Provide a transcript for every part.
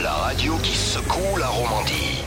la radio qui secoue la Romandie.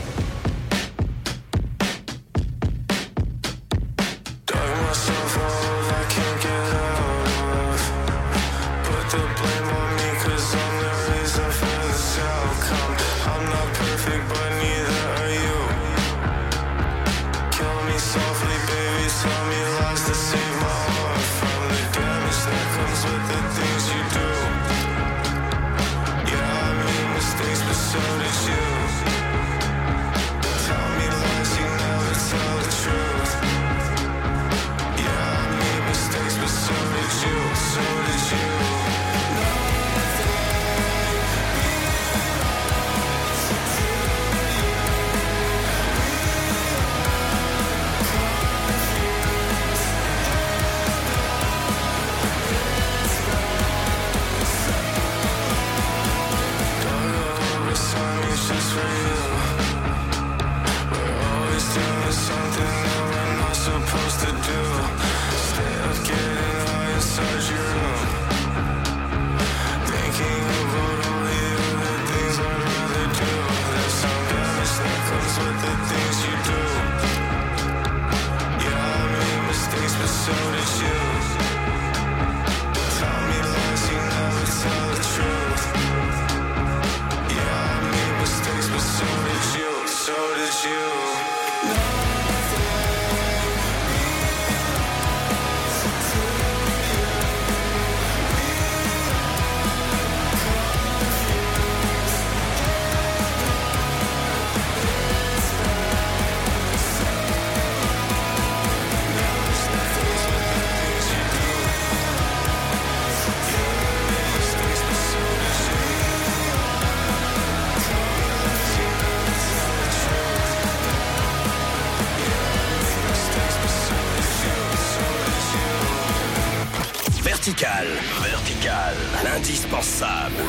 Vertical, l'indispensable.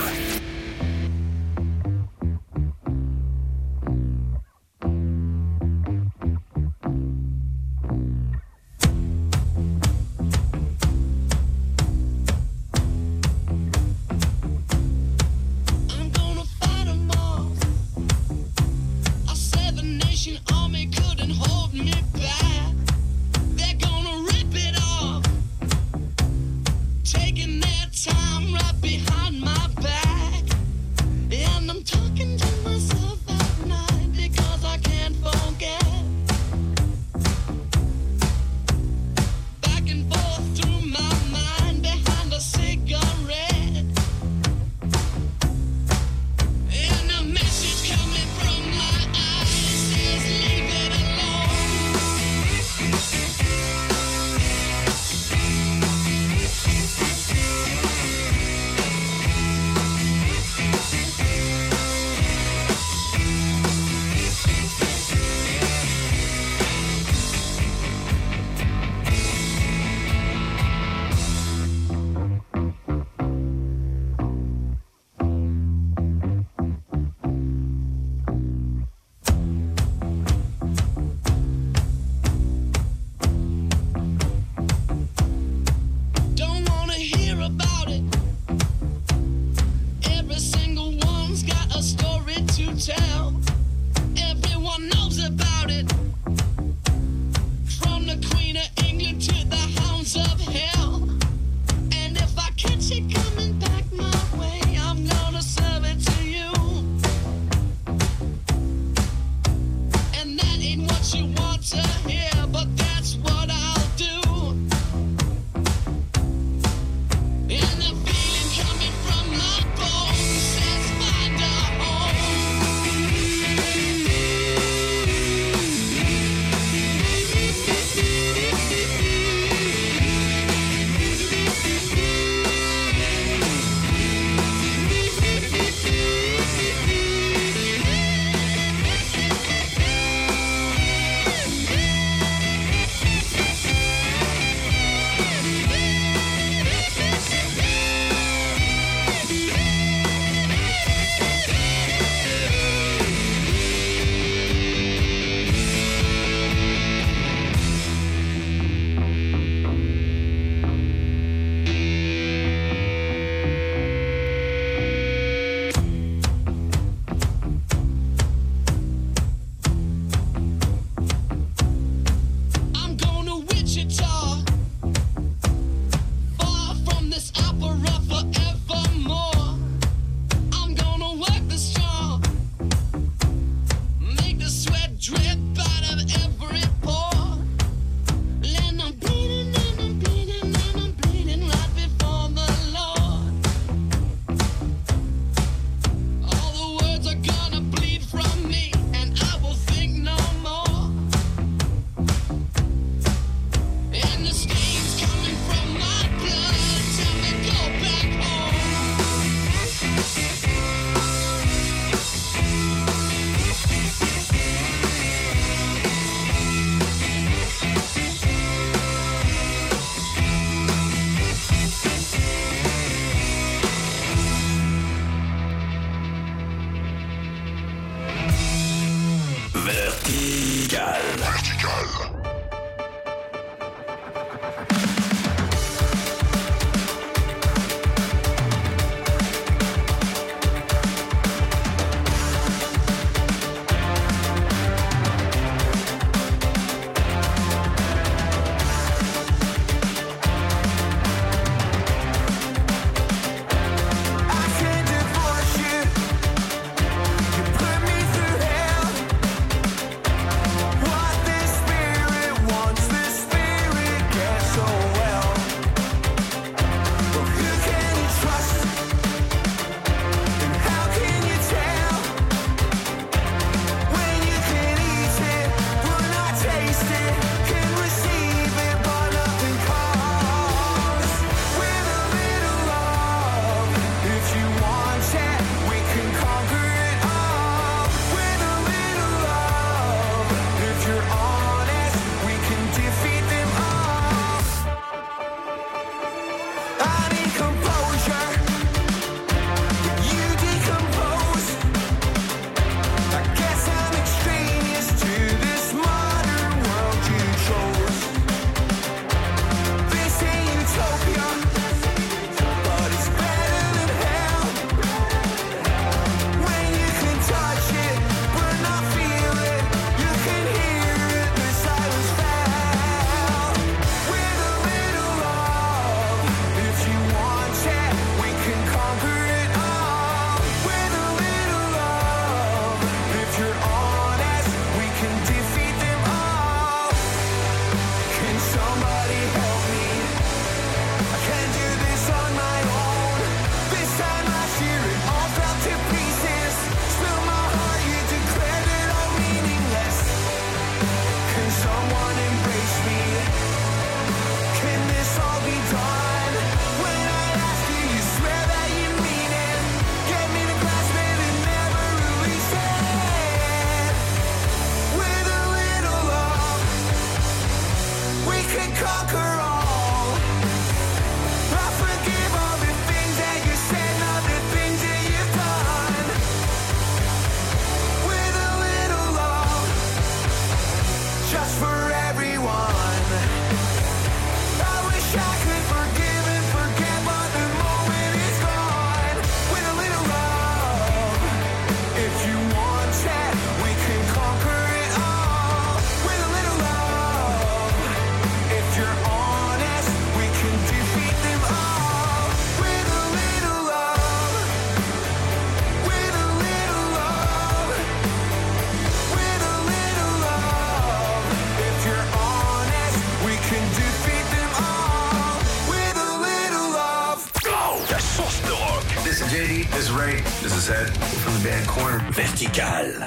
Vertical.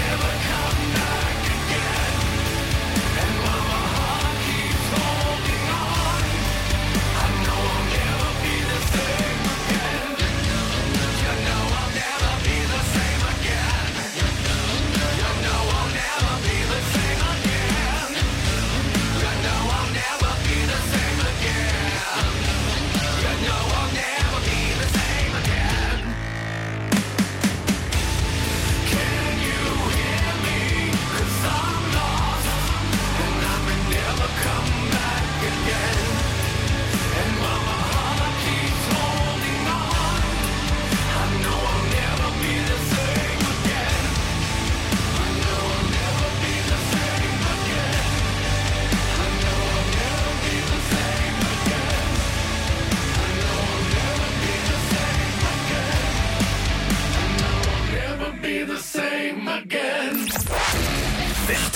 Holding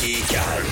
Vertical.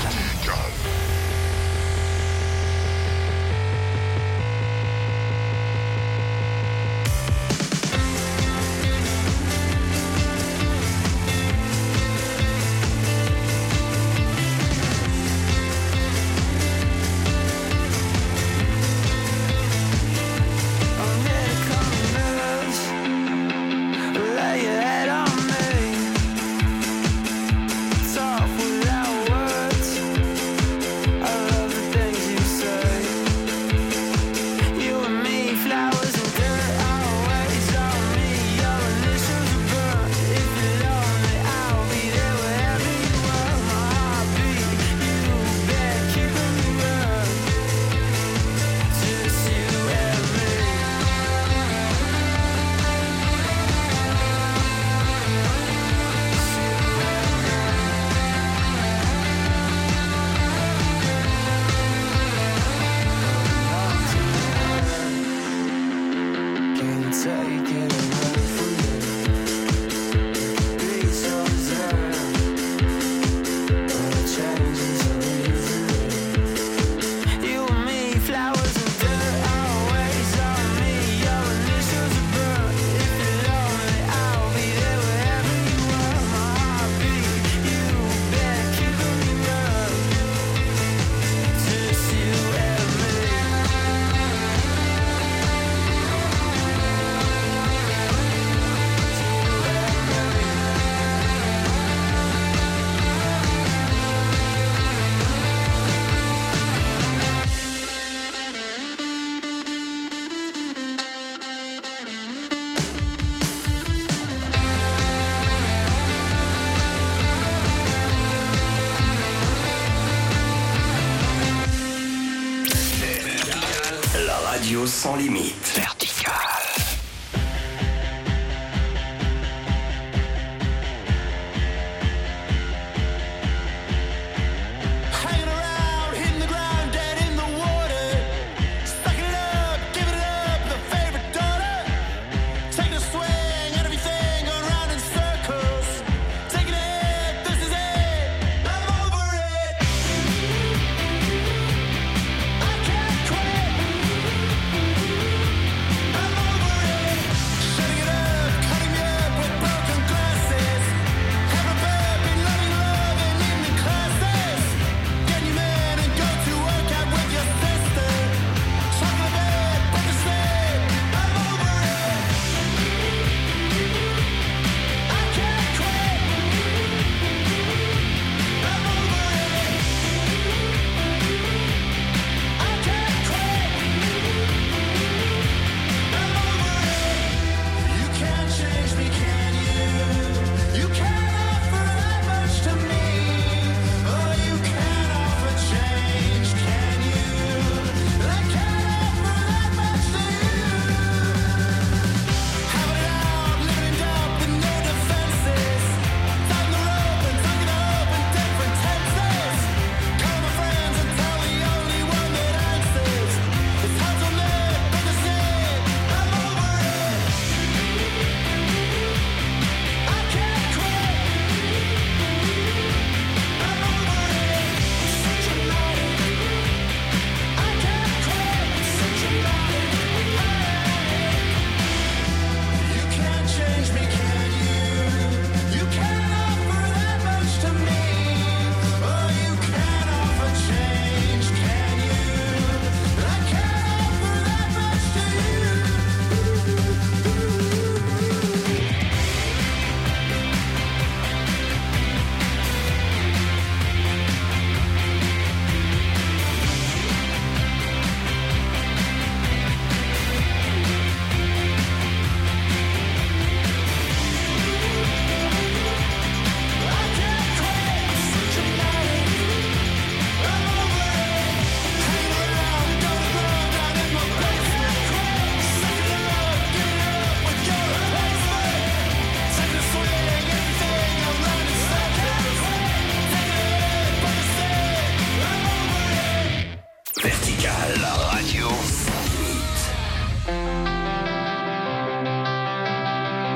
Sans limite. Vertical.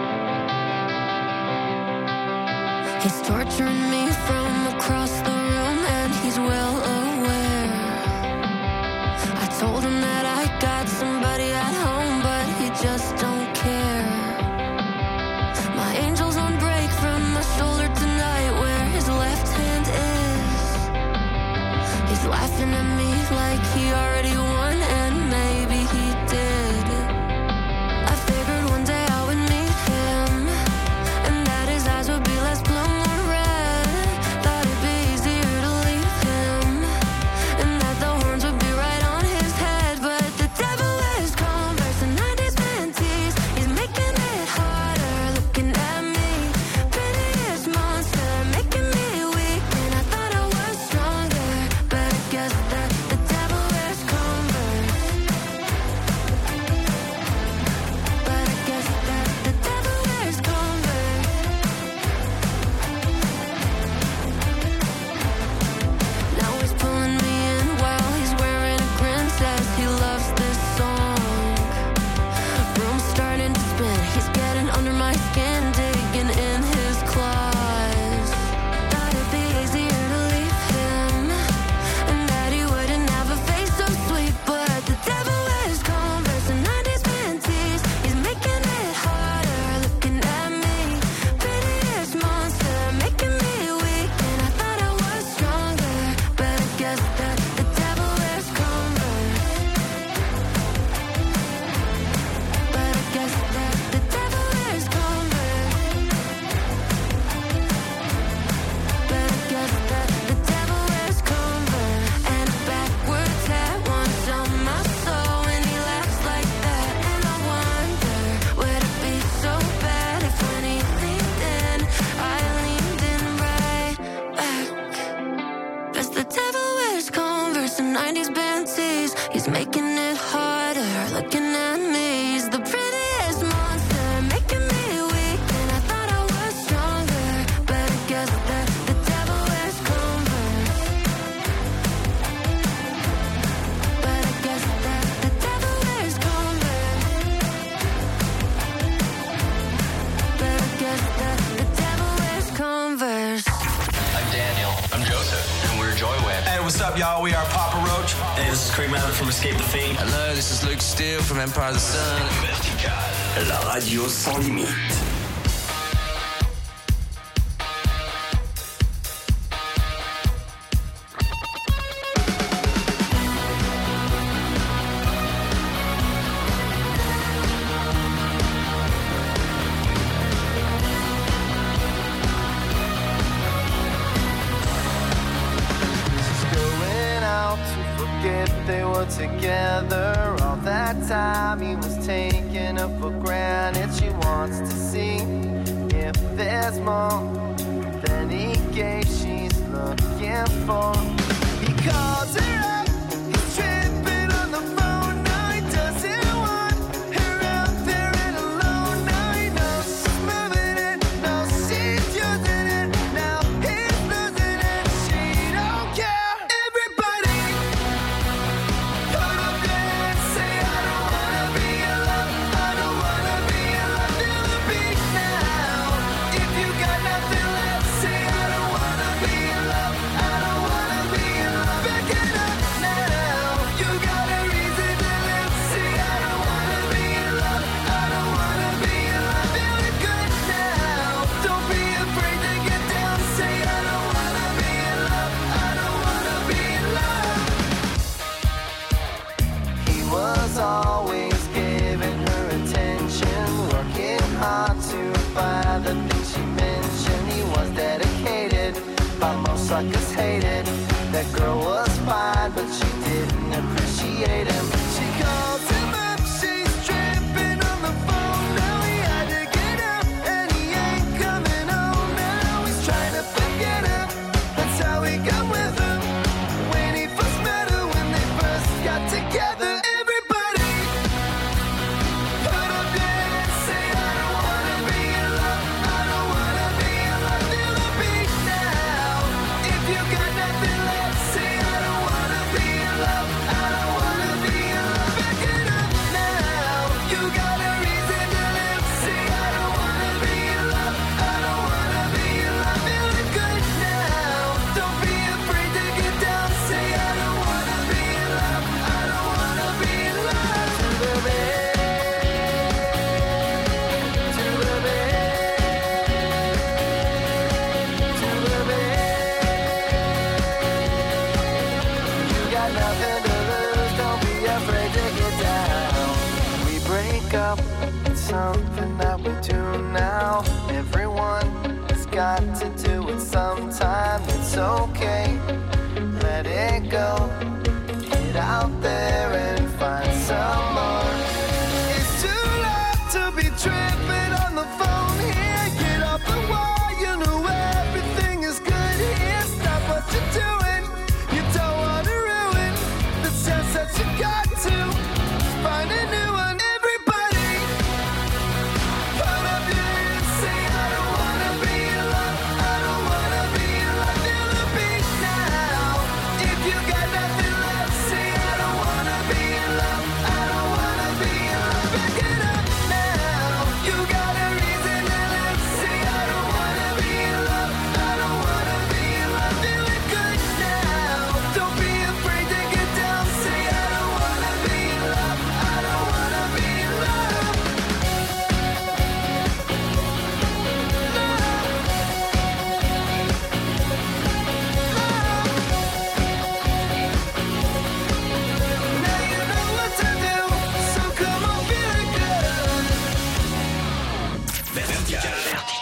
He's torturing me from across the room. he's well aware. I told him that I got somebody at home, but he just don't care. My angel's on break from my shoulder tonight, where his left hand is. He's laughing at me like he already won, and maybe he did. I figured one day I would meet him, and that his eyes would be less blue, more red. Thought it'd be easier to leave him, and that the horns would be right on his head. But the devil wears Converse and 90s panties. He's making it harder, looking at me. Prettiest monster, making me weak, and I thought I was stronger, but I guess that the devil wears Converse. But I guess that the devil wears Converse. Now he's pulling me in while he's wearing a grin, says he loves this song. Room's starting to spin, he's getting under my skin, digging in his claws. Thought it'd be easier to leave him, and that he wouldn't have a face so sweet, but the devil wears Converse and 90s panties. He's making it harder, looking at me. Prettiest monster, making me weak, and I thought I was stronger, but I guess that the devil wears Converse. But I guess that the devil wears Converse. But I guess that the devil wears Converse. And a backwards hat once on my soul, and he laughs like that. And I wonder, would it be so bad if when he leaned in, I leaned in right back? 'Cause the devil wears Converse and 90s panties. He's making it harder, looking at me. He's the prettiest monster, making me weak, and I thought I was stronger, but I guess that the devil wears Converse. But I guess that the devil wears Converse. But I guess that the devil wears Converse. I'm Daniel. I'm Joseph. And we're Joyweb. Hey, what's up, y'all? We are Papa Roach. Hey, this is Craig Mather from Escape the Fate. Hello, this is Luke Steele from Empire of the Sun. Vertical. La radio sans limite. Going out to forget they were together. All that time he was taking her for granted. She wants to see if there's more than he gave. She's looking for. He calls her up. He's tripping on the phone. Now he doesn't want her out there and alone. Now he knows she's moving it. Now she's using it. Now he's losing it. She don't care. Everybody, put up your hands. Say I don't wanna be in love. I don't wanna be in love. Feel the beat now. If you got nothing left, say I don't wanna be in love. I don't wanna be in love. Back it up now. You got a reason to live. Say I don't wanna be in love. I don't wanna be in love. Feeling good now. Don't be afraid to get down. Say I don't wanna be in love. I don't wanna be in love. He was always giving her attention, working hard to find the things she mentioned. He was dedicated, but most suckers hated. That girl was fine, but she didn't appreciate him. She calls him up, she's tripping on the phone. Now he had to get up, and he ain't coming home. Now he's trying to forget her. That's how he got with her. When he first met her, when they first got together. Everybody, put up your hands. Say I don't wanna be in love. I don't wanna be in love. Feel the beat now. If you got nothing left, say I don't wanna be in love. I don't wanna be in something that we do now. Everyone has got to do it sometime. It's okay, let it go. Get out there and find some more. It's too late to be tripping on the phone here. Get off the wall, you know everything is good here. Stop what you're doing, you don't want to ruin the chance that you got to find a new one. Everybody, put up your hands, say I don't wanna be alone. I don't wanna be alone. Feel the beat now. If you got nothing left, say I don't wanna be alone. I don't wanna be alone. Back it up now. You got a reason to live. Say I don't wanna be alone. I don't wanna be alone. Feel it good now. Don't be afraid to get down. Say I don't wanna be alone. I don't wanna be alone. Now you know what to do, so come on, feel it good. Vertical.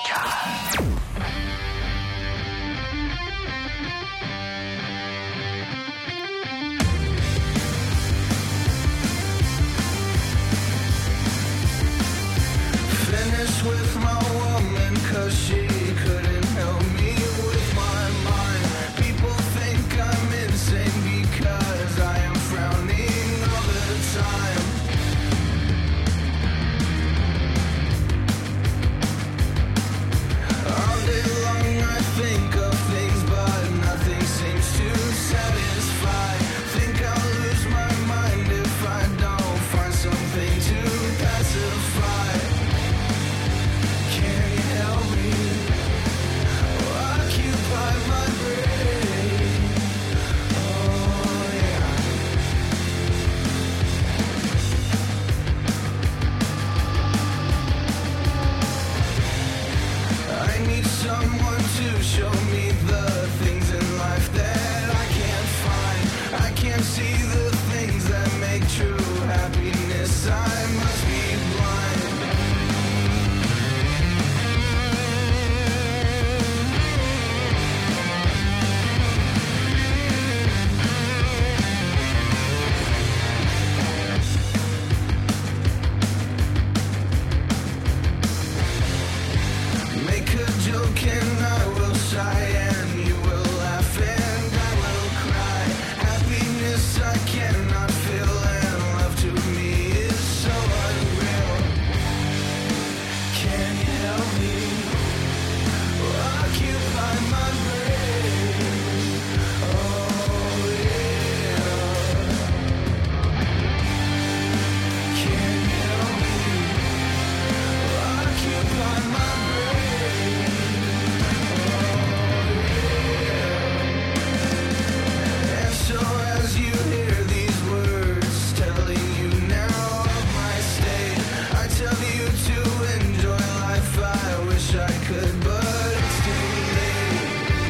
Finished with my woman, 'cause she couldn't help me with my mind. People think I'm insane because I am frowning all the time. All day long I think of things, but nothing seems to satisfy. Think I'll lose my mind if I don't find something to pacify. Can you help me? Occupy my brain. Oh yeah. I need someone to show me the things in life that I can't find. I can't see the things that make true happiness. I must be blind. Make a joke and I will sigh, and you will laugh and I will cry. Happiness I cannot feel, and love to me is so unreal. Can you help me? Occupy my brain. Oh yeah. Can you help me? Occupy my brain. And so as you hear these words telling you now of my state, I tell you to enjoy life. I wish I could, but it's too late.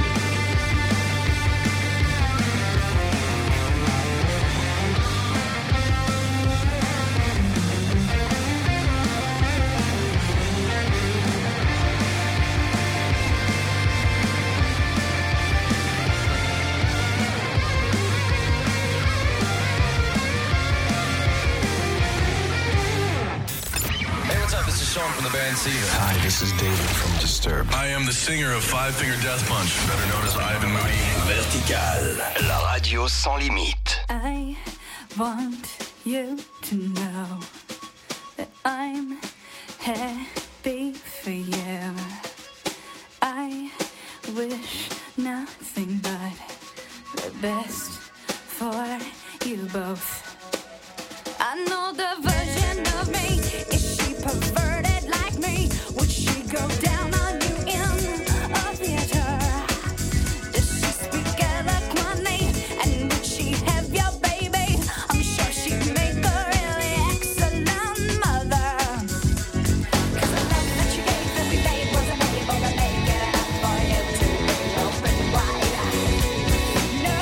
Hey, what's up? This is Sean from the band Seether. Hi, this is David from Disturbed. I am the singer of Five Finger Death Punch, better known as Ivan Moody. Vertical. La radio sans limite. I want you to know that I'm happy for you. I wish nothing but the best for you both. I know the version of me. Is she perverted like me? Would she go down on you in a theater? Does she speak eloquently? And would she have your baby? I'm sure she'd make a really excellent mother. 'Cause the love that you gave every day wasn't able to make it up for you to be open wide. No.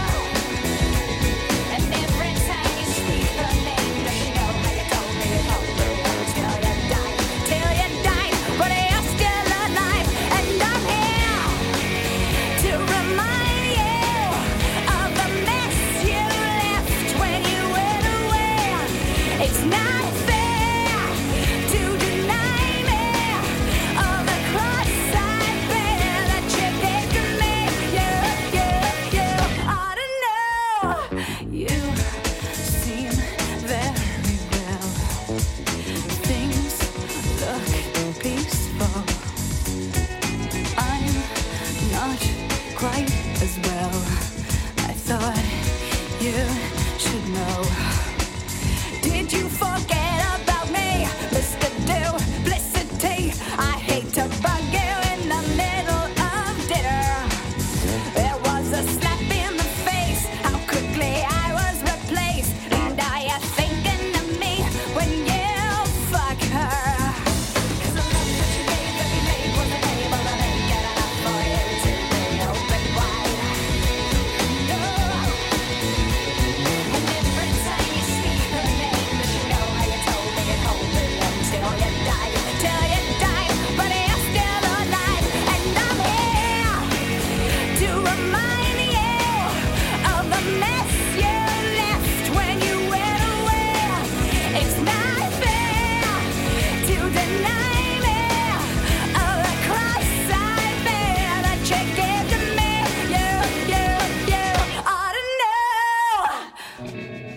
And every time you speak her name, does she know how you told me to hold her till you die? you should know. Did you forget about me, Mr. Duplicity? I hate to bug you in the middle of dinner. There was a slap in the face, how quickly I was replaced. And are you thinking of me when you fuck her? 'Cause the love that you gave every day wasn't able to make it enough for you to be open wide. No. And every time you speak her name, does she know how you told me and hold me until you died? Till you died, but you're still alive. And I'm here to remind you of the mess you left when you went away. It's not fair to deny me of the cross I bear that you gave to me. You ought to know.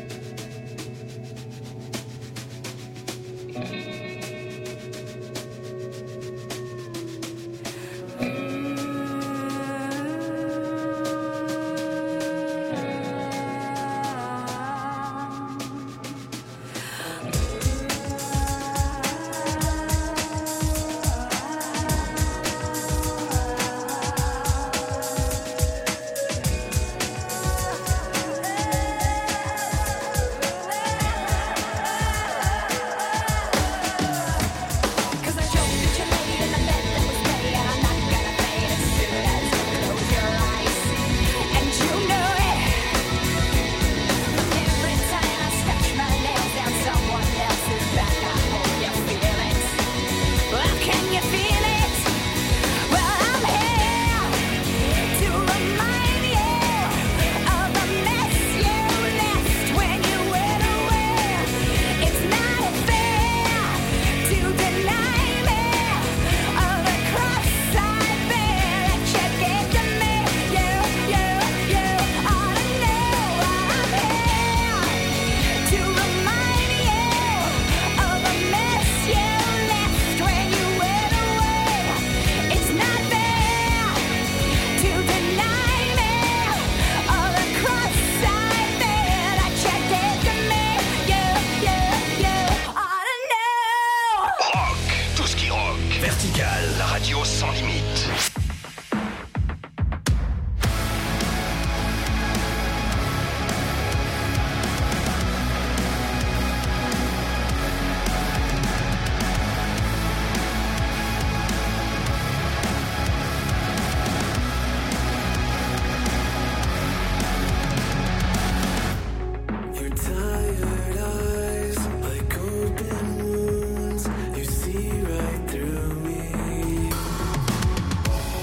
Cause I joked that you laid in the bed that was made, and I'm not gonna fade as soon as you close your eyes. And you know it. Every time I scratch my nails down someone else's back, I hope you feel it. Well, can you feel it? Well, I'm here to remind you of the mess you left when you went away. It's not fair to deny me of the cross I bear that you gave to me. You ought to know. I'm here to remind you of the mess you left when you went away. It's not fair to deny me of the cross I bear that you gave to me. You ought to know. Rock, tout ce qui rock. Vertical, la radio sans limite. Your tired eyes, like open wounds, you see right through me.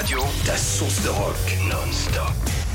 Radio, ta source de rock non-stop.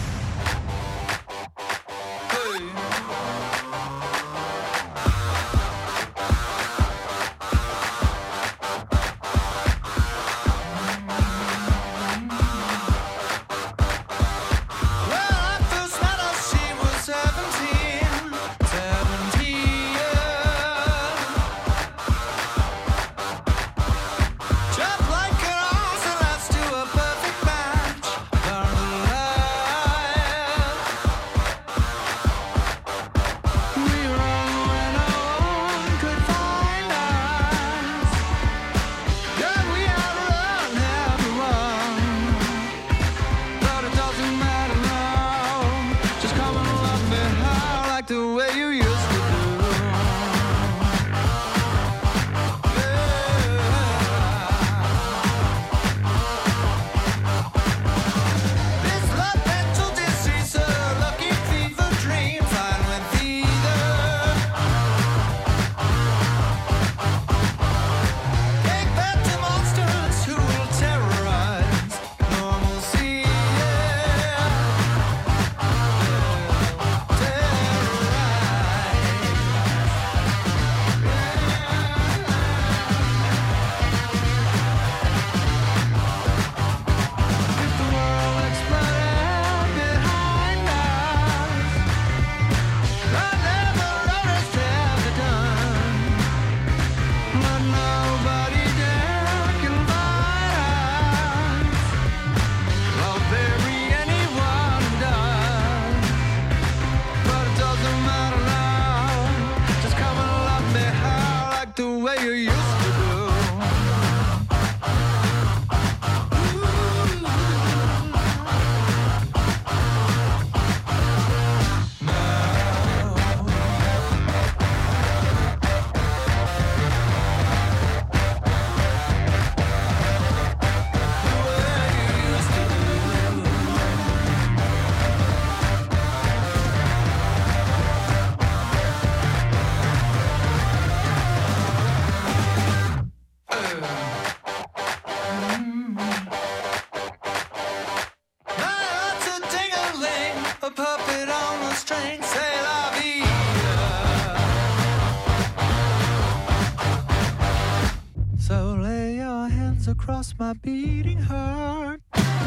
Across my beating heart.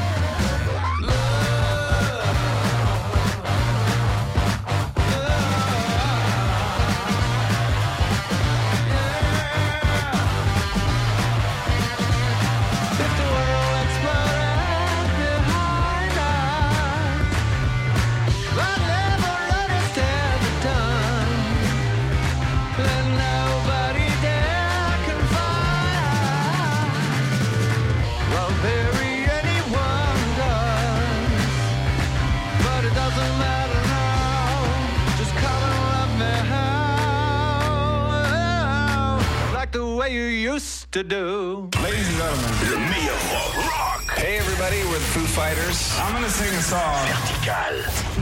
To do. Ladies and gentlemen, le meilleur rock. Hey everybody, we're the Foo Fighters. I'm gonna sing a song. Vertical.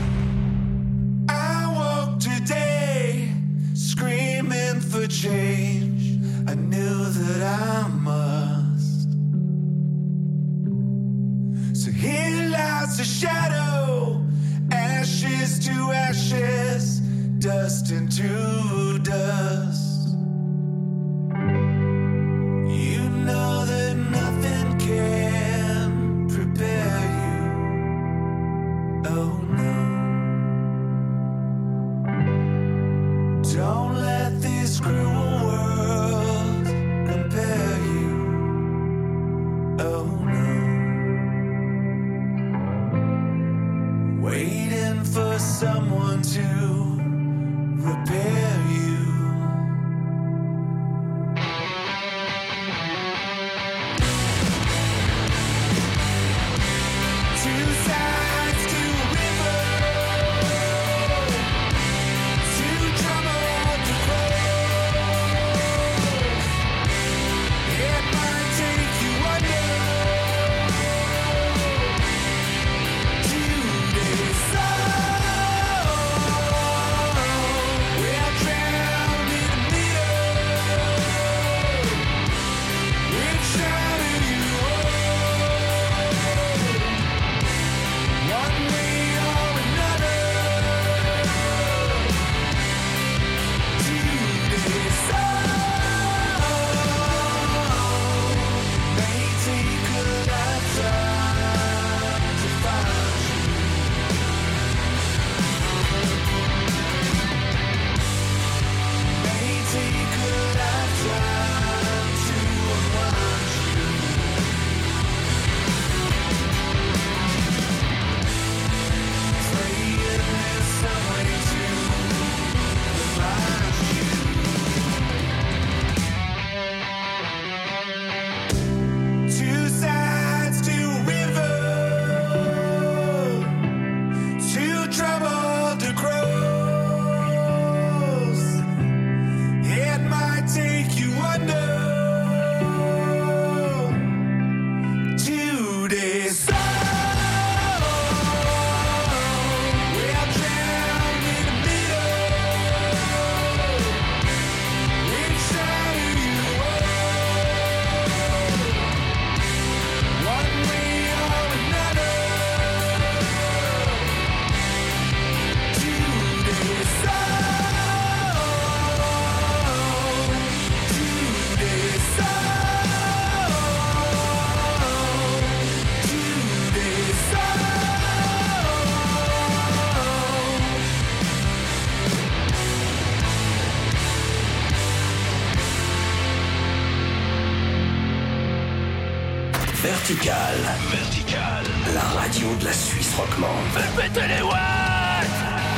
I woke today screaming for change. I knew that I must. So here lies a shadow, ashes to ashes, dust into dust. Know that nothing can prepare you. Oh no. Don't let this cruel world compare you. Oh no. Waiting for someone to repair you. Vertical. Vertical. La radio de la Suisse romande. Faites péter les watts!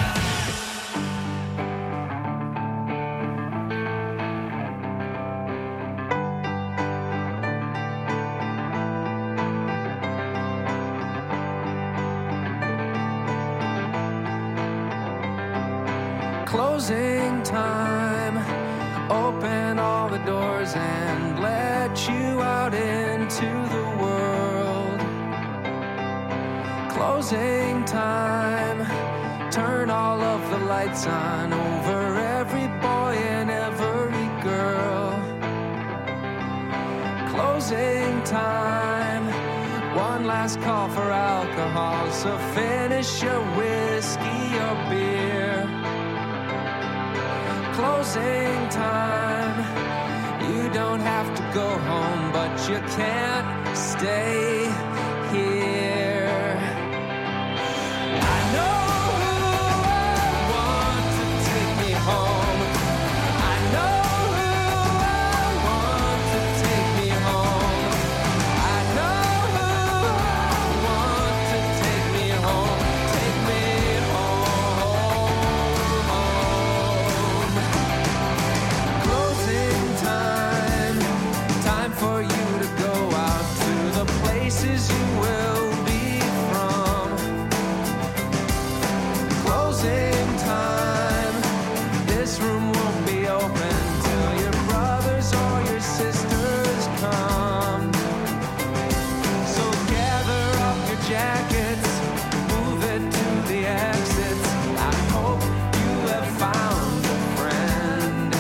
Closing time. Open all the doors and let you out into the world. Closing time. Turn all of the lights on over every boy and every girl. Closing time. One last call for alcohol, so finish your whiskey or beer. Closing time. You don't have to go home, but you can't stay here. I know who I want to take me home. I know who I want to take me home. I know who I want to take me home. Take me home. Closing time. Time for you to go out to the places you will be from. Closing time. This room won't be open till your brothers or your sisters come. So gather up your jackets, move it to the exits. I hope you have found a friend.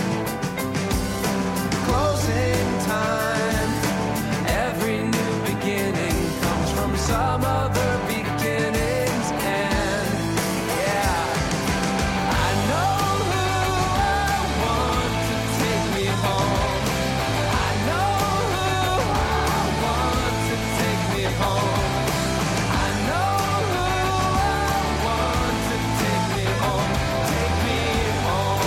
Closing time. Every new beginning comes from some other beginning's end. Yeah. I know who I want to take me home. I know who I want to take me home. I know who I want to take me home. Take me home.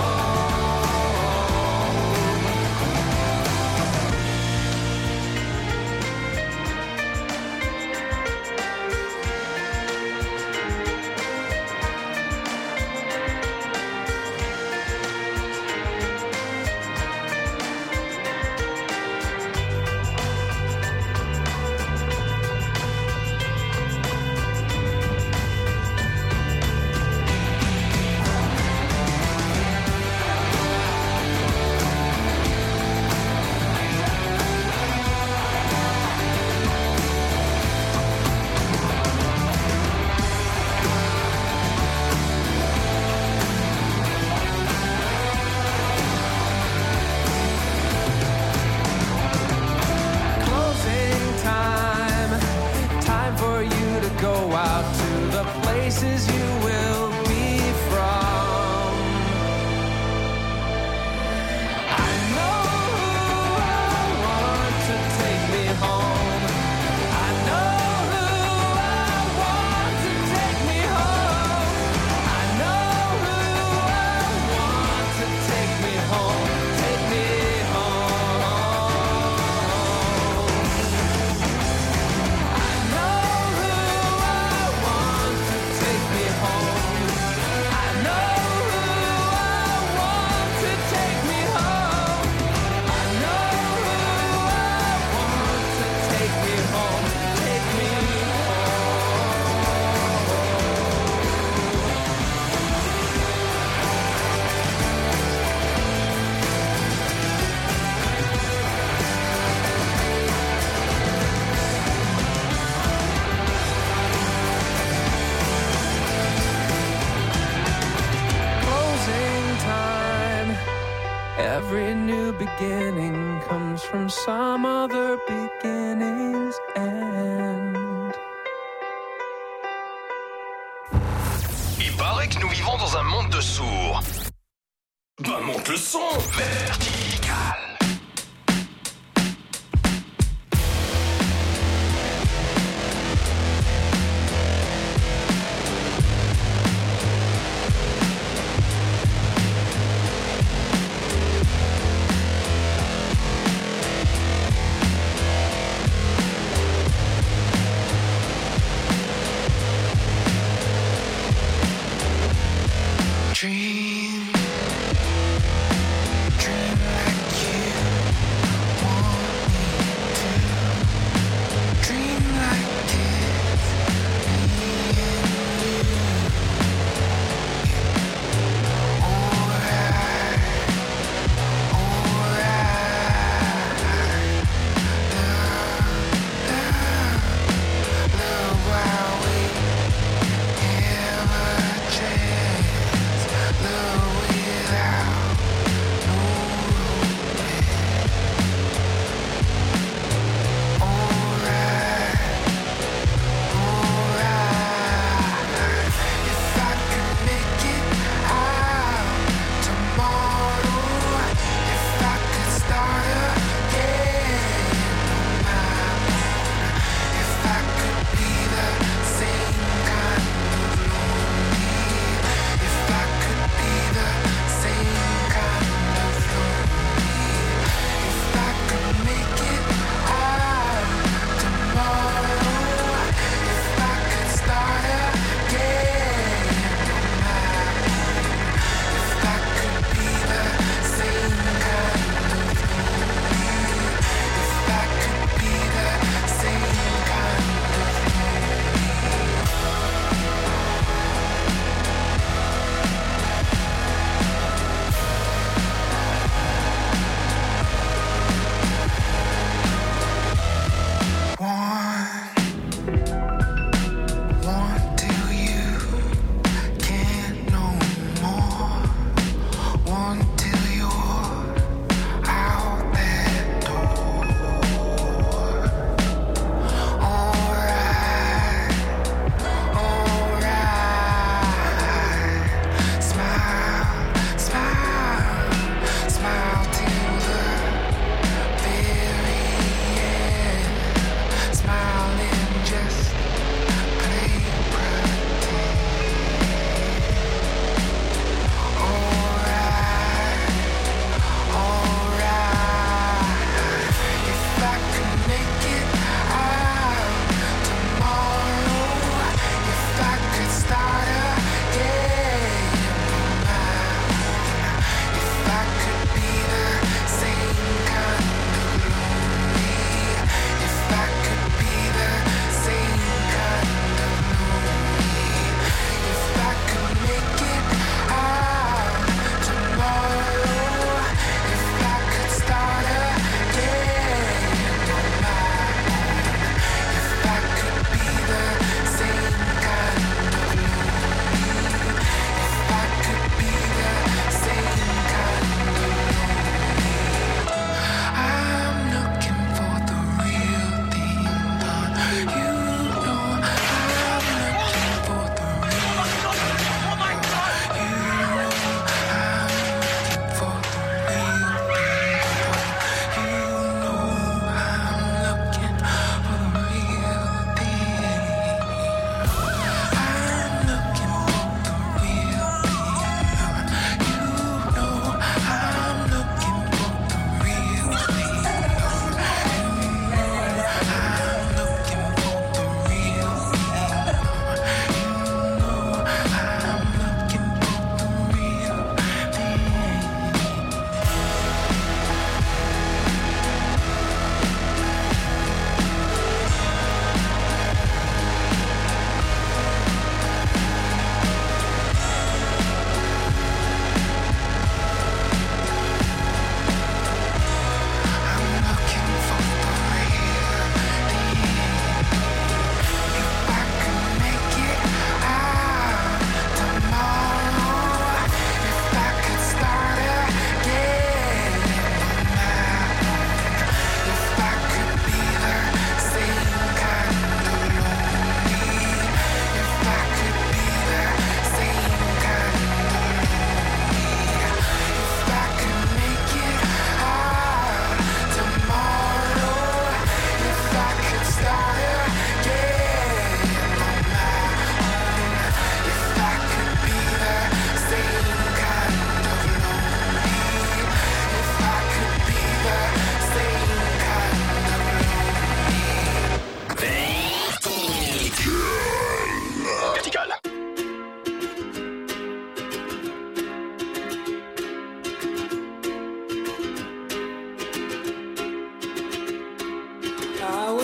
Closing time. Time for you to go out to the places you will be from. I know who I want to take me home. I know who I want to take me home. I know who I want to take me home. Take me home. I know who I want to take me home. I know who I want to take me home. I know who I want to take me home. Take me Closing time. Every new beginning comes from some other beginning's end. Il paraît que nous vivons dans un monde de sourds. Bah monte le son. Vertical. Without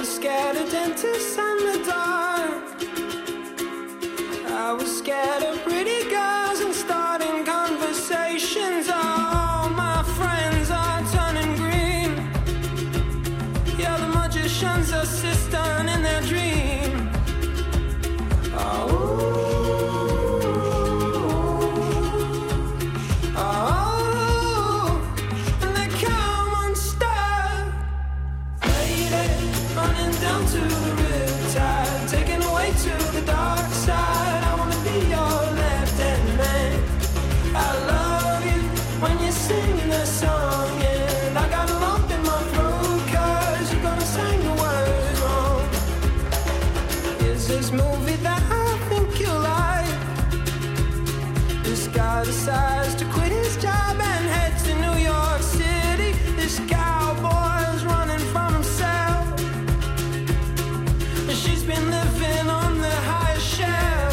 was scared of dentists and the dark. I was scared of pretty girls and starting conversations. All my friends are turning green. Yeah, the magician's assistant in their dream. Oh. To the riptide, taken away to the dark side. I wanna be your left-hand man. I love you when you're singing that song, and I got a lump in my throat 'cause you're gonna sing the words wrong. Is this movie that I think you like? This guy decides to quit his job and head to New York City. This cowboy's running from himself. She's been living on the highest shelf.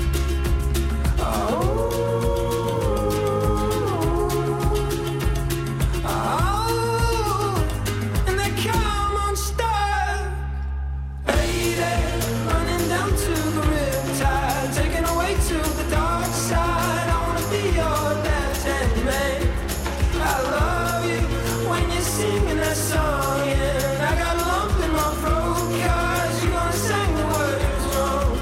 And they come unstuck. Lady, running down to the riptide, taken away to the dark side. I wanna be your left-hand man. I love you when you're singing that song, and I got a lump in my throat 'cause you're gonna sing the words wrong.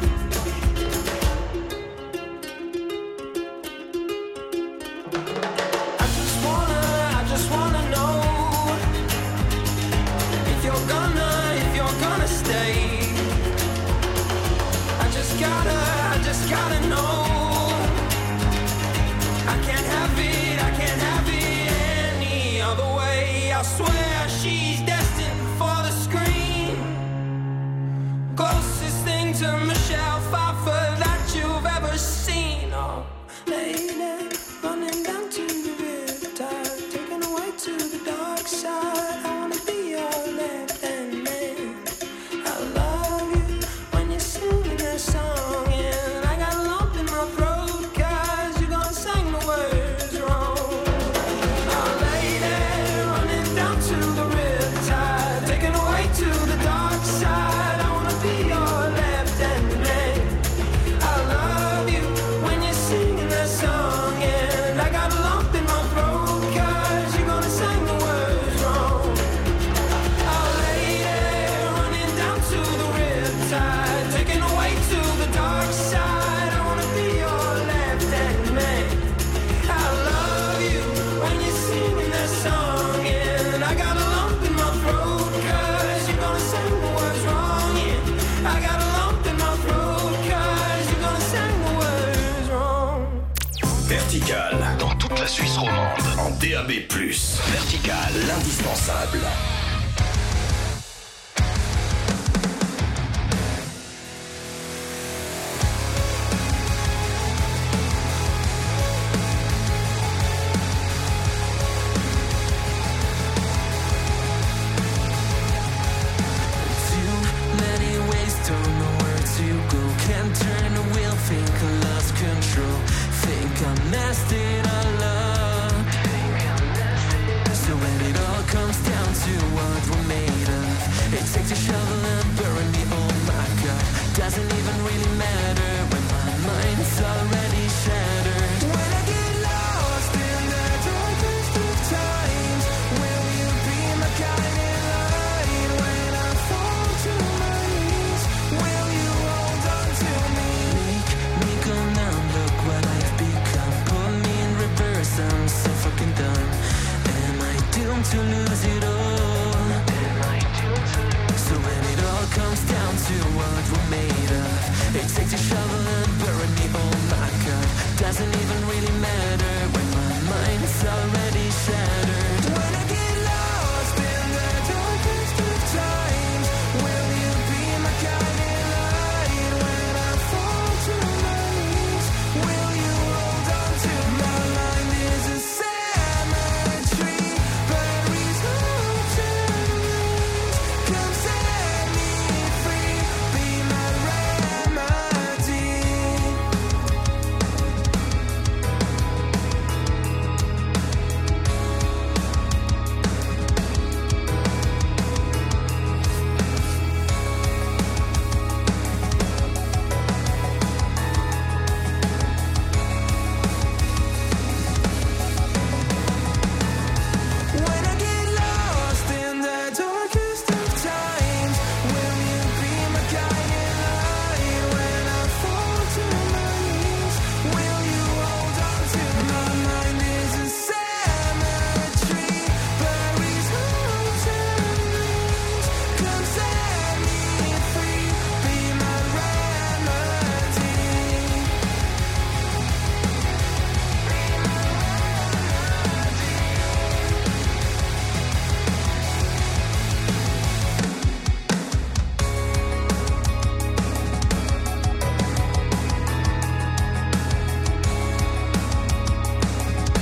I just wanna know if you're gonna stay. I just gotta know. I can't have it any other way. I swear she's destined for the screen. Closest thing to Michelle Pfeiffer that you've ever seen. Oh, lady, running down to the riptide, taken away to the dark side. I wanna be your left-hand man. I love you when you're singing that song, and I got a lump in my throat 'cause you're gonna sing the words wrong. Oh, lady, running down to the riptide, taken away to the dark side. I wanna be your left-hand man. I love you when you're singing that song, and I got a lump in my throat 'cause you're gonna sing the words wrong. Oh, lady, running down to the riptide, taken away to the dark side. I wanna be your left-hand man. I love you when you're singing that song, and I got a lump in my throat 'cause you're gonna sing the words wrong. Yeah, I got a lump in my throat 'cause you're gonna sing the words wrong. Vertical, dans toute la Suisse romande, en DAB+. Vertical, l'indispensable.